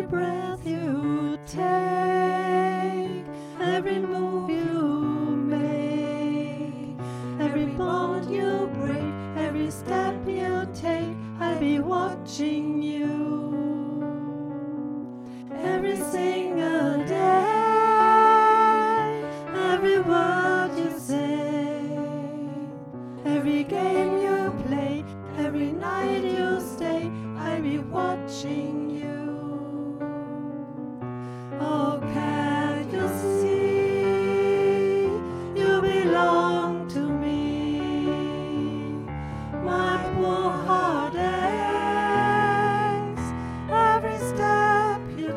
breath you take, every move you make, every bond you break, every step you take, I'll be watching you. Every single day, every word you say, every game you play, every night you stay, I'll be watching you. Oh, can't you see, you belong to me. My poor heart aches, every step you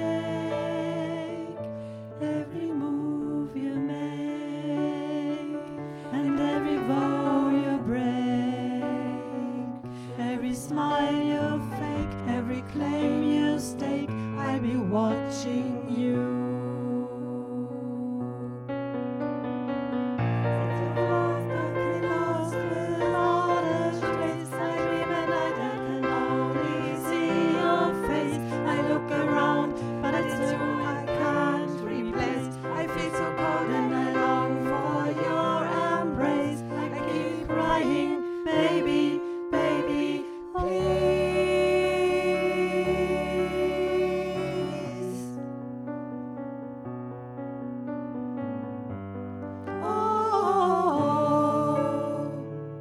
take, every move you make, and every vow you break, every smile you fake, every claim you stake, I'll be watching you. Baby, baby, please. Oh,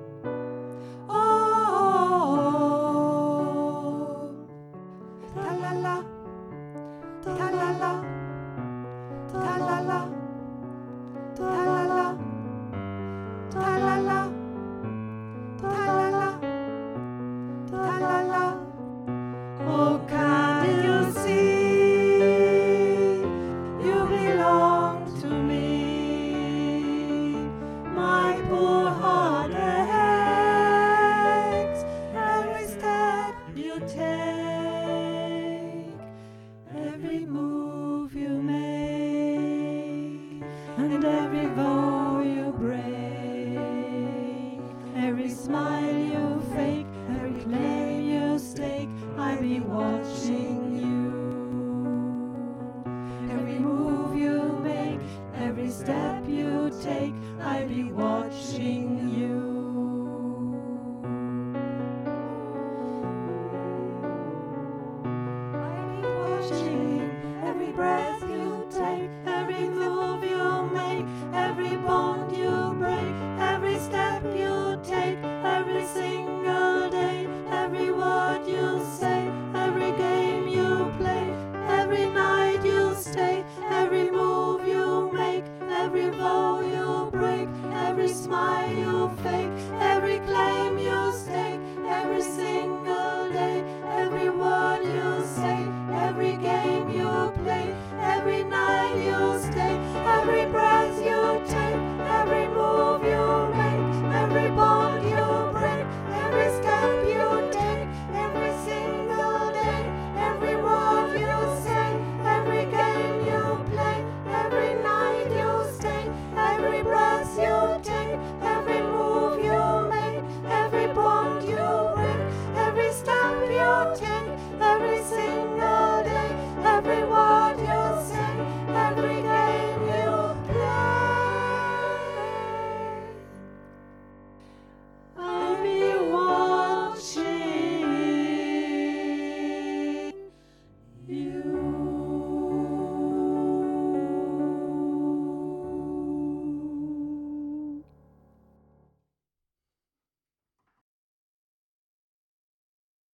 oh, ta-la-la, ta-la-la, ta-la-la, ta-la-la, ta-la-la. Oh, can't you see, you belong to me. My poor heart aches, every step you take, every move you make, and every vow you break, every smile you fake, every claim you stake, I'll be watching you. Every move you make, every step you take, I'll be watching you. I'll be watching every breath you take, every move you make, every bond you break, every step you take, every single day, every word you say, every game you play, every night you stay, every move you make, every vow you break, every smile you fake, every claim you stake, every single day, every word you say, every game you play, every night you stay, every breath